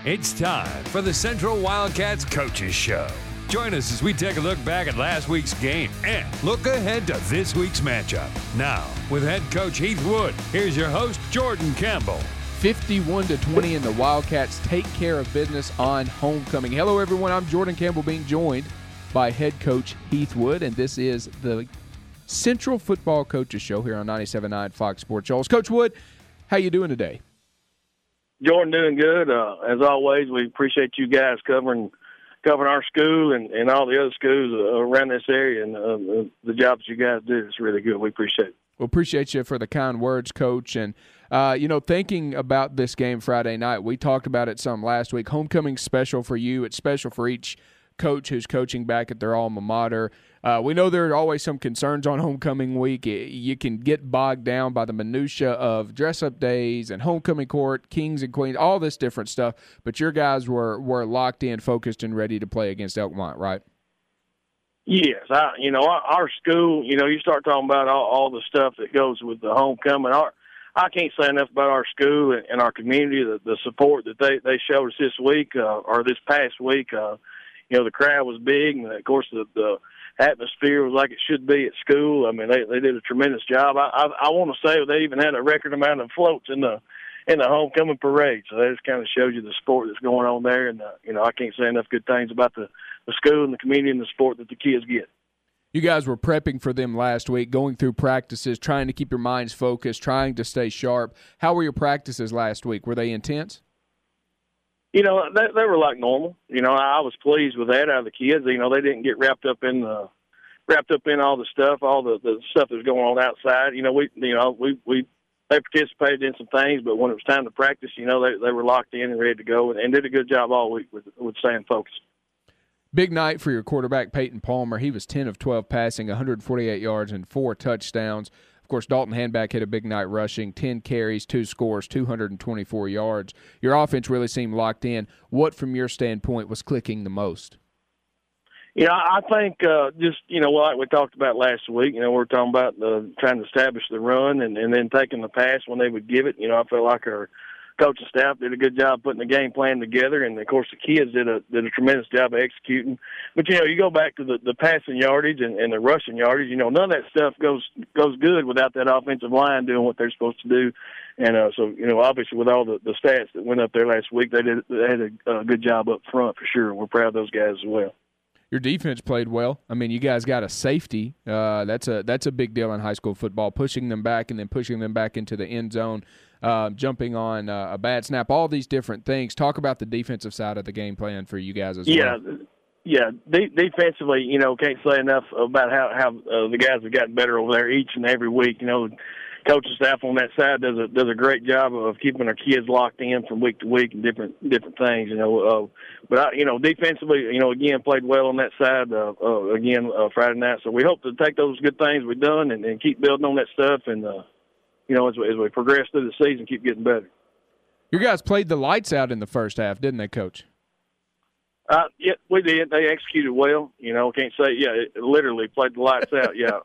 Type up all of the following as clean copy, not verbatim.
It's time for the Central Wildcats Coaches Show. Join us as we take a look back at last week's game and look ahead to this week's matchup. Now, with head coach Heath Wood, here's your host, Jordan Campbell. 51-20, and the Wildcats take care of business on homecoming. Hello, everyone. I'm Jordan Campbell, being joined by head coach Heath Wood, and this is the Central Football Coaches Show here on 97.9 Fox Sports Shoals. Coach Wood, how you doing today? Jordan, doing good. As always, we appreciate you guys covering our school and all the other schools around this area, and the jobs you guys do is really good. We appreciate it. Well, appreciate you for the kind words, Coach. And, thinking about this game Friday night, we talked about it some last week. Homecoming special for you. It's special for each coach who's coaching back at their alma mater. We know there are always some concerns on homecoming week. You can get bogged down by the minutia of dress-up days and homecoming court, kings and queens, all this different stuff. But your guys were locked in, focused, and ready to play against Elkmont, right? Yes. Our school, you start talking about all the stuff that goes with the homecoming. I can't say enough about our school and our community, the support that they showed us this week or this past week. The crowd was big, and, of course, the atmosphere was like it should be at school. I mean, they did a tremendous job. I want to say they even had a record amount of floats in the homecoming parade. So that just kind of shows you the sport that's going on there. And, I can't say enough good things about the school and the community and the sport that the kids get. You guys were prepping for them last week, going through practices, trying to keep your minds focused, trying to stay sharp. How were your practices last week? Were they intense? They were like normal. I was pleased with that out of the kids. They didn't get wrapped up in all the stuff, all the stuff that's going on outside. They participated in some things, but when it was time to practice, they were locked in and ready to go, and did a good job all week with staying focused. Big night for your quarterback, Peyton Palmer. He was 10 of 12 passing, 148 yards and 4 touchdowns. Of course, Dalton Handback had a big night rushing, 10 carries, 2 scores, 224 yards. Your offense really seemed locked in. What, from your standpoint, was clicking the most? I think like we talked about last week, we're talking about trying to establish the run and then taking the pass when they would give it. I felt like our coaching staff did a good job putting the game plan together, and of course the kids did a tremendous job of executing. But you go back to the passing yardage and the rushing yardage. None of that stuff goes good without that offensive line doing what they're supposed to do. And obviously with all the stats that went up there last week, they had a good job up front for sure. We're proud of those guys as well. Your defense played well. I mean, you guys got a safety. That's a big deal in high school football, pushing them back and then pushing them back into the end zone, jumping on a bad snap, all these different things. Talk about the defensive side of the game plan for you guys as well. Yeah. Defensively, can't say enough about how the guys have gotten better over there each and every week. Coaching staff on that side does a great job of keeping our kids locked in from week to week and different things. But defensively, again, played well on that side. Friday night. So we hope to take those good things we've done and keep building on that stuff. And as we progress through the season, keep getting better. Your guys played the lights out in the first half, didn't they, Coach? Yeah, we did. They executed well. Can't say it literally played the lights out. Yeah.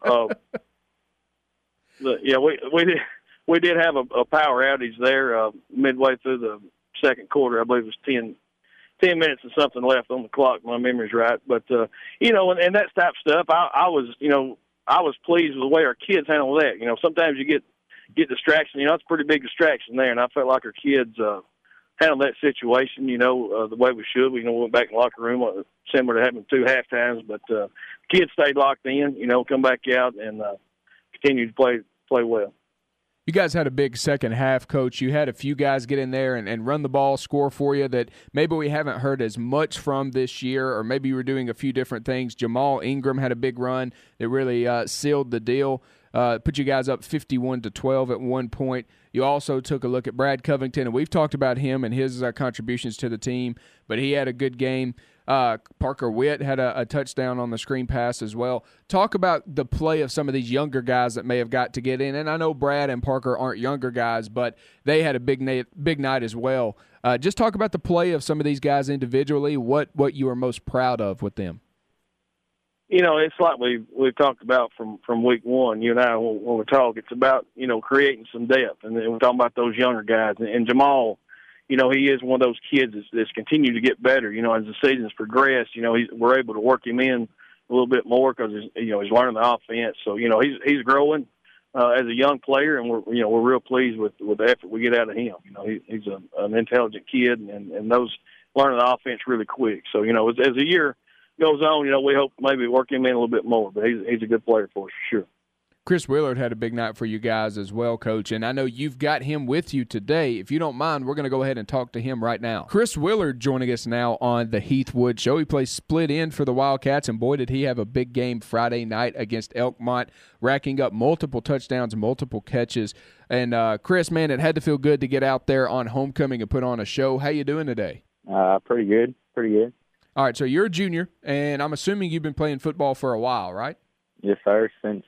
We did have a power outage there midway through the second quarter. I believe it was 10 minutes and something left on the clock. My memory's right, but and that type of stuff. I was pleased with the way our kids handled that. Sometimes you get distraction. It's a pretty big distraction there, and I felt like our kids handled that situation. The way we should. We went back in the locker room, similar to having 2 half times, but kids stayed locked in. Come back out and continue to play well. You guys had a big second half, Coach. You had a few guys get in there and run the ball, score for you that maybe we haven't heard as much from this year, or maybe you were doing a few different things. Jamal Ingram had a big run that really sealed the deal, put you guys up 51-12 at one point. You also took a look at Brad Covington, and we've talked about him and his contributions to the team, but he had a good game. Parker Witt had a touchdown on the screen pass as well. Talk about the play of some of these younger guys that may have got to get in. And I know Brad and Parker aren't younger guys, but they had a big night as well. Just talk about the play of some of these guys individually, what you are most proud of with them. It's like we've talked about from week one. You and I, when we talk, it's about, creating some depth. And then we're talking about those younger guys. And Jamal, he is one of those kids that's continued to get better. As the season's progressed, we're able to work him in a little bit more because he's learning the offense. So he's growing as a young player, and we're real pleased with the effort we get out of him. He's an intelligent kid and knows learning the offense really quick. So as the year goes on, we hope maybe work him in a little bit more. But he's a good player for us for sure. Chris Willard had a big night for you guys as well, Coach, and I know you've got him with you today. If you don't mind, we're going to go ahead and talk to him right now. Chris Willard joining us now on the Heath Wood Show. He plays split end for the Wildcats, and boy, did he have a big game Friday night against Elkmont, racking up multiple touchdowns, multiple catches. And Chris, man, it had to feel good to get out there on homecoming and put on a show. How you doing today? Pretty good. All right, so you're a junior, and I'm assuming you've been playing football for a while, right? Yes, sir. Since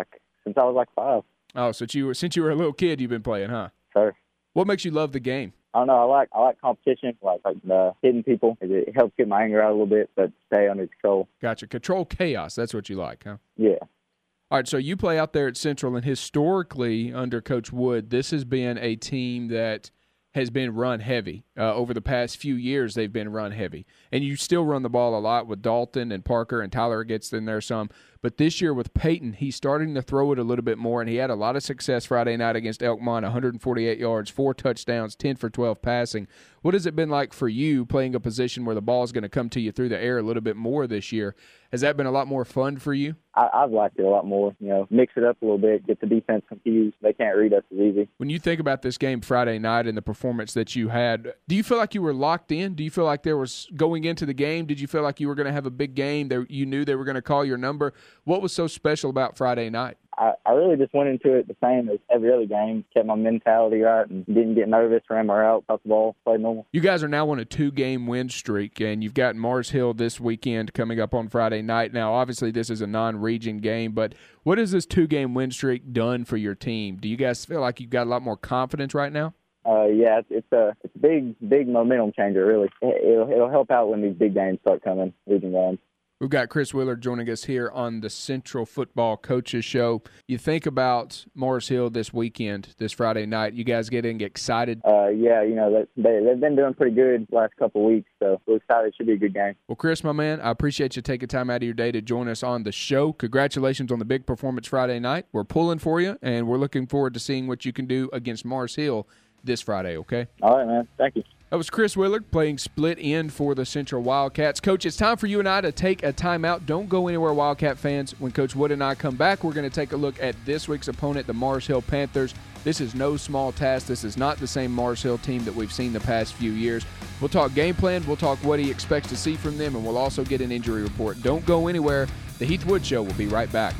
I was like 5. Oh, so since you were a little kid, you've been playing, huh? Sir. What makes you love the game? I don't know. I like competition, like hitting people. It helps get my anger out a little bit, but stay under control. Gotcha. Control chaos. That's what you like, huh? Yeah. All right, so you play out there at Central, and historically under Coach Wood, this has been a team that has been run heavy. Over the past few years, they've been run heavy. And you still run the ball a lot with Dalton and Parker, and Tyler gets in there some. But this year with Peyton, he's starting to throw it a little bit more, and he had a lot of success Friday night against Elkmont, 148 yards, 4 touchdowns, 10 for 12 passing. What has it been like for you playing a position where the ball is going to come to you through the air a little bit more this year? Has that been a lot more fun for you? I've liked it a lot more. Mix it up a little bit, get the defense confused. They can't read us as easy. When you think about this game Friday night and the performance that you had, do you feel like you were locked in? Do you feel like there was going into the game? Did you feel like you were going to have a big game? You knew they were going to call your number? What was so special about Friday night? I really just went into it the same as every other game, kept my mentality right, and didn't get nervous, ran my route, caught the ball, played normal. You guys are now on a 2-game win streak, and you've got Mars Hill this weekend coming up on Friday night. Now, obviously, this is a non-region game, but what has this 2-game win streak done for your team? Do you guys feel like you've got a lot more confidence right now? Yeah, it's a big momentum changer, really. It'll help out when these big games start coming, region games. We've got Chris Willard joining us here on the Central Football Coaches Show. You think about Mars Hill this weekend, this Friday night. You guys getting excited? Yeah, they've been doing pretty good the last couple of weeks, so we're excited. It should be a good game. Well, Chris, my man, I appreciate you taking time out of your day to join us on the show. Congratulations on the big performance Friday night. We're pulling for you, and we're looking forward to seeing what you can do against Mars Hill this Friday, okay? All right, man. Thank you. That was Chris Willard playing split end for the Central Wildcats. Coach, it's time for you and I to take a timeout. Don't go anywhere, Wildcat fans. When Coach Wood and I come back, we're going to take a look at this week's opponent, the Mars Hill Panthers. This is no small task. This is not the same Mars Hill team that we've seen the past few years. We'll talk game plan. We'll talk what he expects to see from them, and we'll also get an injury report. Don't go anywhere. The Heath Wood Show will be right back.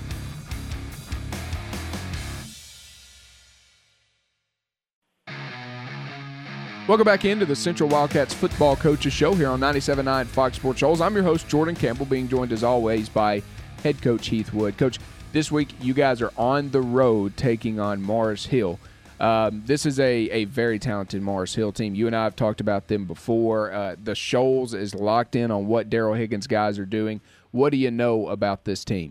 Welcome back into the Central Wildcats Football Coaches Show here on 97.9 Fox Sports Shoals. I'm your host, Jordan Campbell, being joined as always by head coach Heath Wood. Coach, this week you guys are on the road taking on Mars Hill. This is a very talented Mars Hill team. You and I have talked about them before. The Shoals is locked in on what Daryl Higgins' guys are doing. What do you know about this team?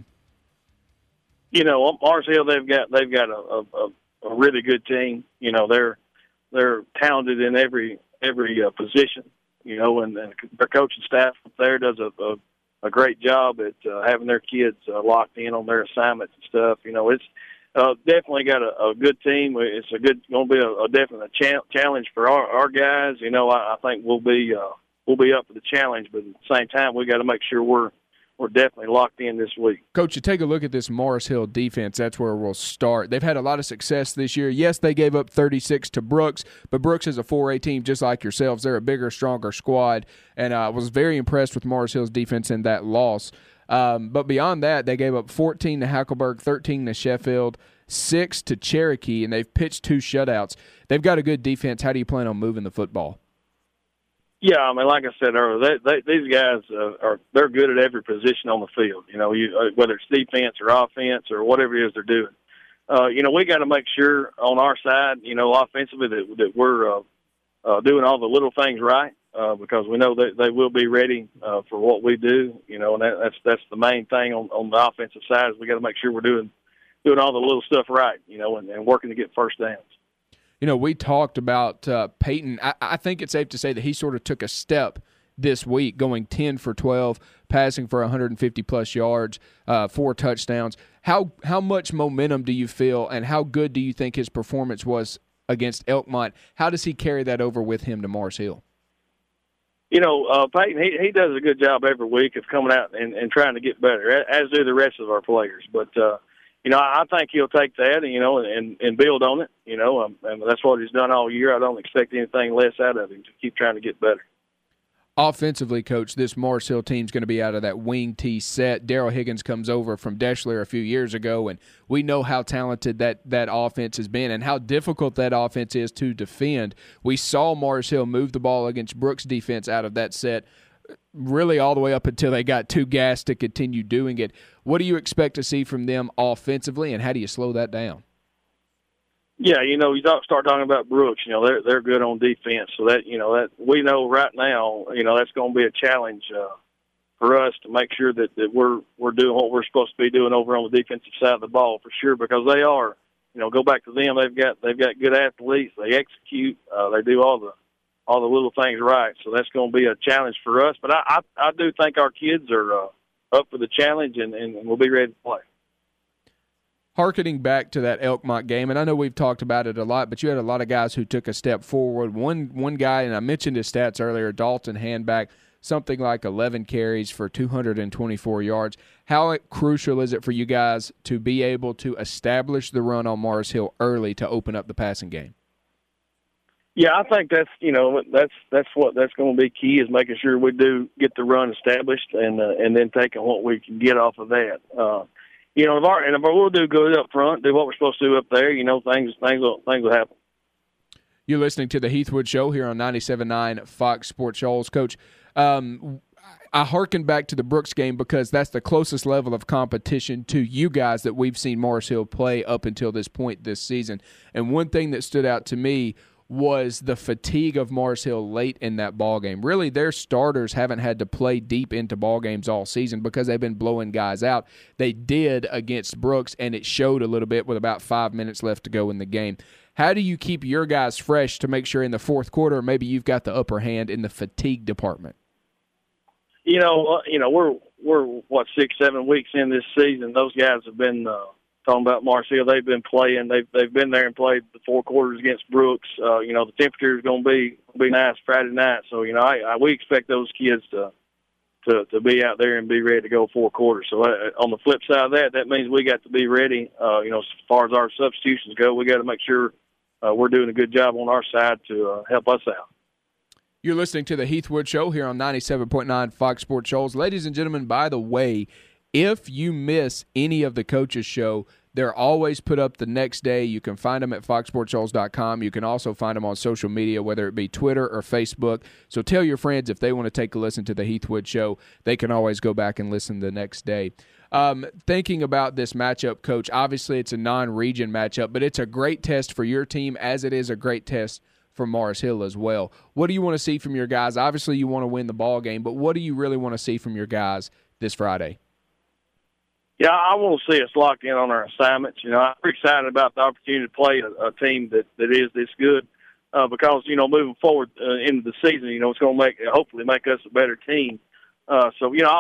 Mars Hill, they've got a really good team. They're talented in every position, and their coaching staff up there does a great job at having their kids locked in on their assignments and stuff. It's definitely got a good team. It's going to be a definite challenge for our guys. I think we'll be up for the challenge, but at the same time, we got to make sure we're definitely locked in this week. Coach, you take a look at this Mars Hill defense. That's where we'll start. They've had a lot of success this year. Yes, they gave up 36 to Brooks, but Brooks is a 4A team just like yourselves. They're a bigger, stronger squad, and I was very impressed with Mars Hill's defense in that loss. But beyond that, they gave up 14 to Hackleburg, 13 to Sheffield, 6 to Cherokee, and they've pitched 2 shutouts. They've got a good defense. How do you plan on moving the football? Yeah, like I said earlier, these guys they're good at every position on the field. Whether it's defense or offense or whatever it is they're doing. We got to make sure on our side, offensively that we're doing all the little things right because we know that they will be ready for what we do. And that's the main thing on the offensive side is we got to make sure we're doing all the little stuff right. And working to get first downs. We talked about Peyton. I think it's safe to say that he sort of took a step this week, going 10 for 12, passing for 150-plus yards, 4 touchdowns. How much momentum do you feel, and how good do you think his performance was against Elkmont? How does he carry that over with him to Mars Hill? Peyton, he does a good job every week of coming out and trying to get better, as do the rest of our players. But, I think he'll take that and build on it, and that's what he's done all year. I don't expect anything less out of him to keep trying to get better. Offensively, Coach, this Mars Hill team's going to be out of that wing tee set. Daryl Higgins comes over from Deschler a few years ago, and we know how talented that offense has been and how difficult that offense is to defend. We saw Mars Hill move the ball against Brooks' defense out of that set really all the way up until they got too gassed to continue doing it. What do you expect to see from them offensively, and how do you slow that down? Yeah, you start talking about Brooks. They're good on defense, so that we know right now, that's going to be a challenge for us to make sure that we're doing what we're supposed to be doing over on the defensive side of the ball for sure, because they are. Go back to them. They've got good athletes. They execute. They do all the little things right. So that's going to be a challenge for us. But I do think our kids are up for the challenge and we'll be ready to play. Harkening back to that Elkmont game, and I know we've talked about it a lot, but you had a lot of guys who took a step forward. One guy, and I mentioned his stats earlier, Dalton Handback, something like 11 carries for 224 yards. How crucial is it for you guys to be able to establish the run on Mars Hill early to open up the passing game? Yeah, I think that's going to be key, is making sure we do get the run established and then taking what we can get off of that. If we'll do good up front, do what we're supposed to do up there, things will happen. You're listening to the Heathwood Show here on 97.9 Fox Sports Shoals. Coach, I hearken back to the Brooks game because that's the closest level of competition to you guys that we've seen Mars Hill play up until this point this season. And one thing that stood out to me was the fatigue of Mars Hill late in that ball game. Really, their starters haven't had to play deep into ball games all season because they've been blowing guys out. They did against Brooks, and it showed a little bit with about 5 minutes left to go in the game. How do you keep your guys fresh to make sure in the fourth quarter maybe you've got the upper hand in the fatigue department? We're 6-7 weeks in this season. Those guys have been talking about Mars Hill. They've been playing. They've been there and played the 4 quarters against Brooks. The temperature is going to be nice Friday night. So we expect those kids to be out there and be ready to go 4 quarters. So on the flip side of that means we got to be ready. As far as our substitutions go, we got to make sure we're doing a good job on our side to help us out. You're listening to the Heathwood Show here on 97.9 Fox Sports Shoals. Ladies and gentlemen, by the way, if you miss any of the coaches' show, they're always put up the next day. You can find them at foxsportsshoals.com. You can also find them on social media, whether it be Twitter or Facebook. So tell your friends if they want to take a listen to the Heathwood Show, they can always go back and listen the next day. Thinking about this matchup, Coach, obviously it's a non-region matchup, but it's a great test for your team as it is a great test for Mars Hill as well. What do you want to see from your guys? Obviously you want to win the ball game, but what do you really want to see from your guys this Friday? Yeah, I want to see us locked in on our assignments. I'm excited about the opportunity to play a team that is this good because, moving forward into the season, it's going to hopefully make us a better team. I'll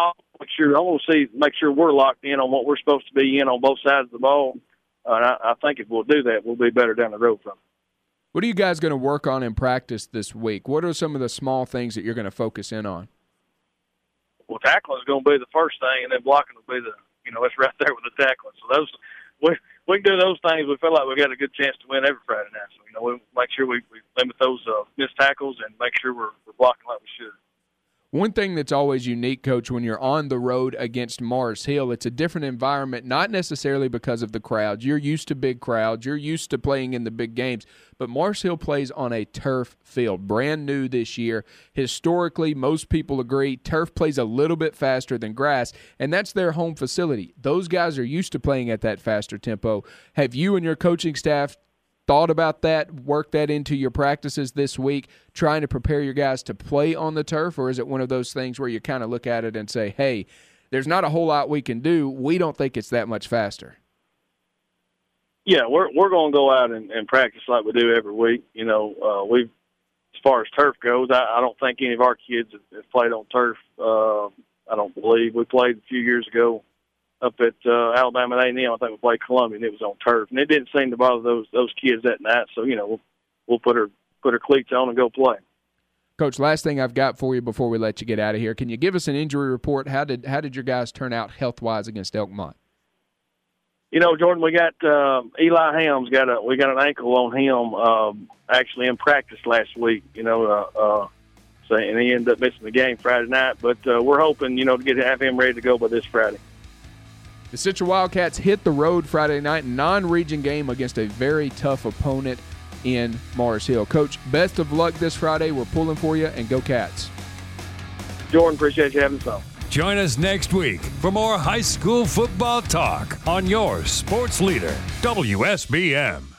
make sure we're locked in on what we're supposed to be in on both sides of the ball. And I think if we'll do that, we'll be better down the road from it. What are you guys going to work on in practice this week? What are some of the small things that you're going to focus in on? Well, tackling is going to be the first thing, and then blocking will be it's right there with the tackling. So we can do those things. We feel like we've got a good chance to win every Friday night. So, we make sure we limit those missed tackles and make sure we're blocking like we should. One thing that's always unique, Coach, when you're on the road against Mars Hill, it's a different environment, not necessarily because of the crowds. You're used to big crowds. You're used to playing in the big games. But Mars Hill plays on a turf field, brand new this year. Historically, most people agree turf plays a little bit faster than grass, and that's their home facility. Those guys are used to playing at that faster tempo. Have you and your coaching staff thought about that, work that into your practices this week, trying to prepare your guys to play on the turf, or is it one of those things where you kind of look at it and say, hey, there's not a whole lot we can do. We don't think it's that much faster? Yeah, we're going to go out and practice like we do every week. You know, as far as turf goes, I don't think any of our kids have played on turf. I don't believe. We played a few years ago up at Alabama A&M. I think we played Columbia, and it was on turf, and it didn't seem to bother those kids that night. So, you know, we'll put her cleats on and go play. Coach, last thing I've got for you before we let you get out of here. Can you give us an injury report? How did your guys turn out health-wise against Elkmont? You know, Jordan, we got Eli Ham's we got an ankle on him actually in practice last week. You know, and he ended up missing the game Friday night. But we're hoping, you know, to have him ready to go by this Friday. The Central Wildcats hit the road Friday night, non-region game against a very tough opponent in Mars Hill. Coach, best of luck this Friday. We're pulling for you, and go Cats. Jordan, appreciate you having us on. Join us next week for more high school football talk on your sports leader, WSBM.